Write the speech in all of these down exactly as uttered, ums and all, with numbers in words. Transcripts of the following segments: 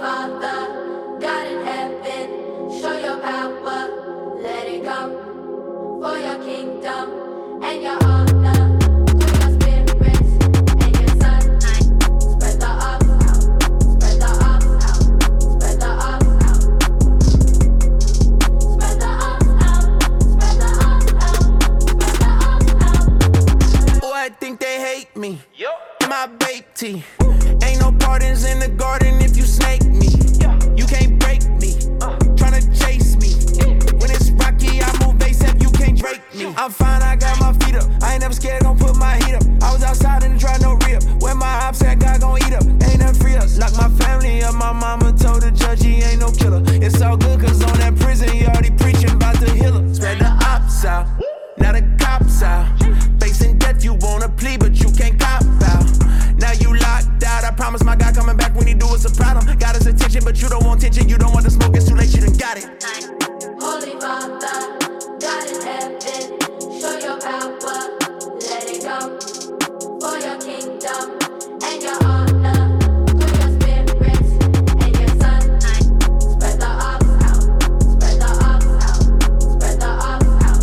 Father, God in heaven, show your power, let it come for your kingdom and your honor, through your spirits and your son. Spread the ox out, spread the ox out, spread the ox out. Spread the ox out, spread the ox out, spread the ox out. Oh, I think they hate me. Yep. My babe tea. Ain't no pardons in the garden if you snake me. You can't break me, uh, tryna chase me. When it's rocky, I move ASAP, you can't break me. I'm fine, I got my feet up. I ain't never scared, gon' put my heat up. I was outside and try no re-up. Where my ops at, God gon' eat up. Ain't nothing free us. Lock my family up, my mama told the judge he ain't no killer. It's all good, cause on that prison, he already preaching about the healer. Spread the ops out, now the cops out. Facing death, you wanna plea, but you can't cop out. Now you locked out, I promise my God coming back when he do us a problem. Got his attention, but you don't want tension, you don't want the smoke, it's too late, you done got it. Holy Father, God in heaven, show your power, let it come for your kingdom and your honor, through your spirits and your son. Spread the ox out, spread the ox out, spread the ox out.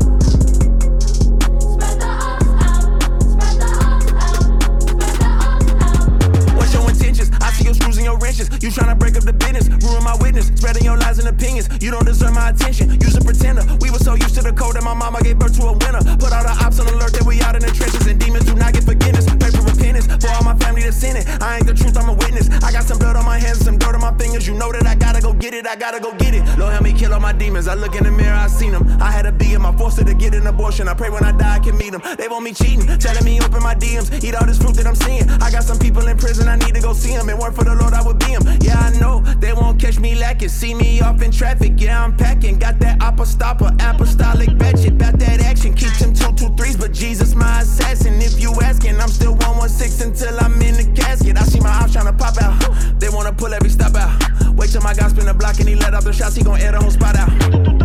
Spread the ox out, spread the ox out, spread the ox out. What's your intentions? I see your screws and your wrenches. You tryna break up the business, ruin my witness, spreading your lies and opinions. You don't deserve my attention, you's a pretender. We were so used to the cold that my mama gave birth to a winner. Put all the ops on alert that we out in the trenches, and demons do not get forgiveness. Pray for repentance for all my family that's in it. I ain't the truth, I'm a witness. I got some blood on my hands, some dirt on my fingers. You know that I gotta go get it, I gotta go get it. Lord help me kill all my demons. I look in the mirror, I seen them. I had to be him, I forced her to get an abortion. I pray when I die I can meet them. They want me cheating, telling me open my D Ms, eat all this fruit that I'm seeing. I got some people in prison, I need to go see them. And work for the Lord, I would be him. Yeah, I know, they won't catch me lacking. See me off in traffic, yeah, I'm packing. Got that apostolic, apostolic batch, about that action. Keep them two, two, threes, but Jesus my assassin. If you asking, I'm still one one six until I'm in the casket. I see my ops tryna pop out, they wanna pull every stop out. Wait till my God spin the block and he let off the shots, he gon' air the whole spot out.